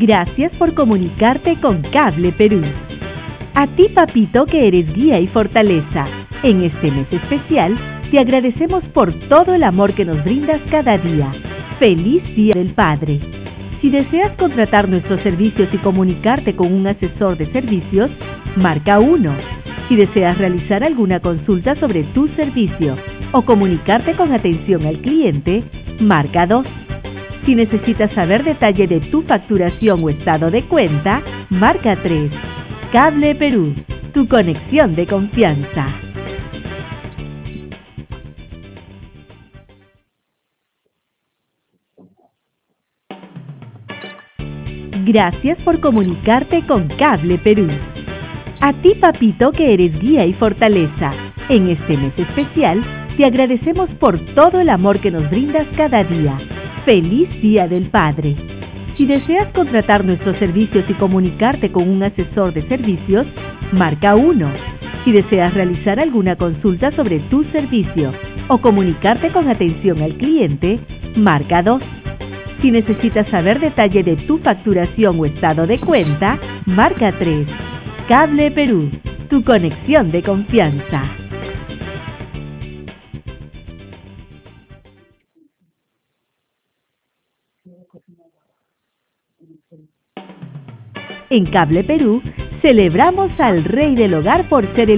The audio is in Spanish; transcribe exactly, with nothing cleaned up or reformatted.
Gracias por comunicarte con Cable Perú. A ti, papito, que eres guía y fortaleza, en este mes especial te agradecemos por todo el amor que nos brindas cada día. ¡Feliz Día del Padre! Si deseas contratar nuestros servicios y comunicarte con un asesor de servicios, marca uno. Si deseas realizar alguna consulta sobre tu servicio o comunicarte con atención al cliente, marca dos. Si necesitas saber detalle de tu facturación o estado de cuenta, marca tres. Cable Perú, tu conexión de confianza. Gracias por comunicarte con Cable Perú. A ti, papito, que eres guía y fortaleza, en este mes especial te agradecemos por todo el amor que nos brindas cada día. ¡Feliz Día del Padre! Si deseas contratar nuestros servicios y comunicarte con un asesor de servicios, marca uno. Si deseas realizar alguna consulta sobre tu servicio o comunicarte con atención al cliente, marca dos. Si necesitas saber detalle de tu facturación o estado de cuenta, marca tres. Cable Perú, tu conexión de confianza. En Cable Perú, celebramos al Rey del Hogar por ser el